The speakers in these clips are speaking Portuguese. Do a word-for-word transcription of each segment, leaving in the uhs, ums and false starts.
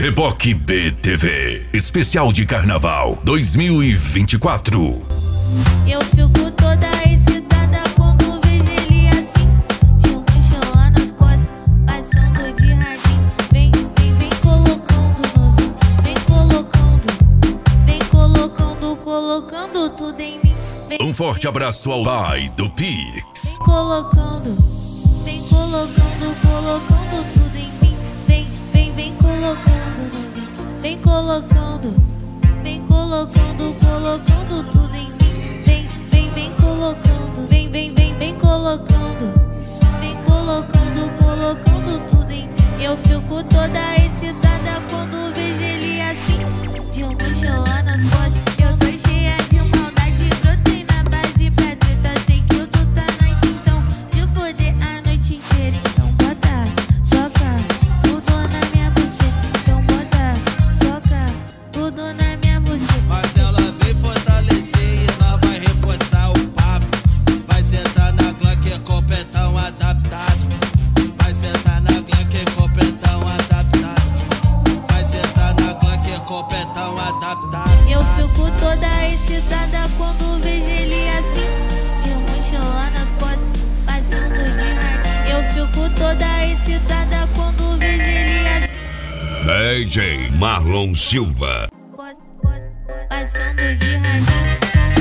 Reboque B T V, especial de Carnaval dois mil e vinte e quatro. Eu fico toda excitada quando vejo ele assim, de um mochilão nas costas, passando de radinho. Vem, vem, vem colocando novinho, vem colocando, vem colocando, colocando tudo em mim. Vem, Um forte abraço ao pai do Pix. vem colocando, vem colocando, colocando tudo em mim. Vem, vem, vem colocando novinho, vem colocando, vem colocando, colocando tudo em mim. Vem, vem, vem colocando, vem, vem, vem, vem colocando, vem colocando, colocando tudo em mim. Eu fico toda excitada quando vejo ele assim, de um mochilão nas costas. Eu tô cheia de maldade, brotei na base pra treta. Sei que tu tá na intenção de foder a noite inteira. Então bota, soca tudo na minha buceta. Então bota, soca tudo na minha buceta. Mas ela vem fortalecer e nós vai reforçar o papo. Vai sentar na Glock com petão adaptado. Vai sentar na Glock com petão adaptado. Vai sentar na Glock com petão adaptado. Eu fico toda excitada quando vejo ele assim, de um mochilão nas costas, passando de radinho. Eu fico toda excitada quando vejo ele assim, D J Marlon Silva. passando de radinho.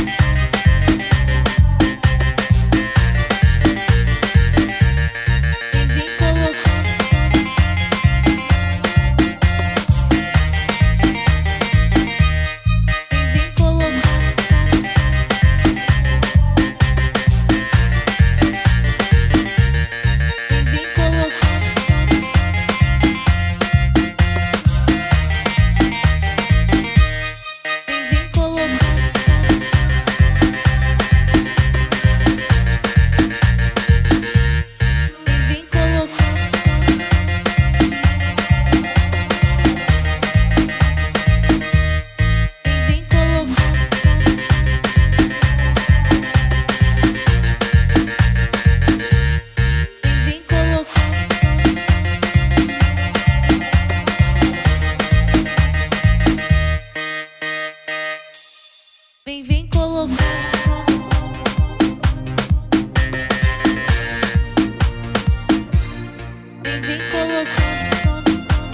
Vem, vem colocando, vem colocando, vem colocando, vem colocando. Vem colocando, vem colocando, vem colocando, vem, vem colocando. Vem, vem colocando,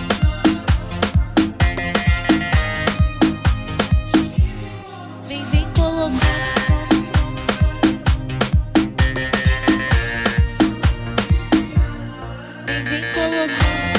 vem, vem colocando, vem, vem colocando.